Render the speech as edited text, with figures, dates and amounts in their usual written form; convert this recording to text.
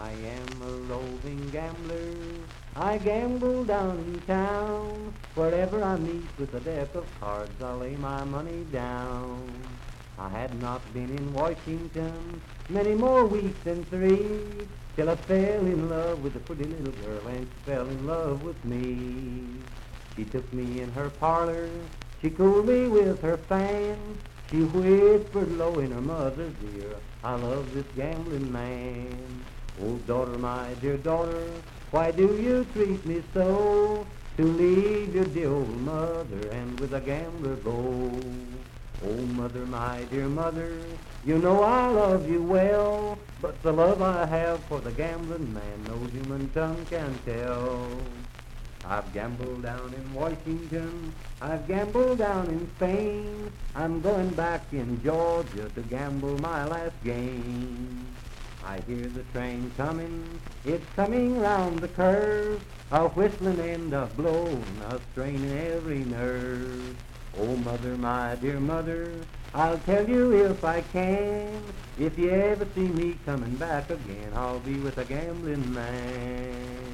I am a roving gambler. I gamble down in town. Wherever I meet with a deck of cards, I lay my money down. I had not been in Washington many more weeks than 3 till I fell in love with a pretty little girl, and she fell in love with me. She took me in her parlor, she cooled me with her fan. She whispered low in her mother's ear, I love this gambling man. Oh, daughter, my dear daughter, why do you treat me so? To leave your dear old mother and with a gambler go. Oh, mother, my dear mother, you know I love you well, but the love I have for the gambling man no human tongue can tell. I've gambled down in Washington, I've gambled down in Spain. I'm going back in Georgia to gamble my last game. I hear the train coming, it's coming round the curve, a whistling and a blowing, a straining every nerve. Oh, mother, my dear mother, I'll tell you if I can, if you ever see me coming back again, I'll be with a gambling man.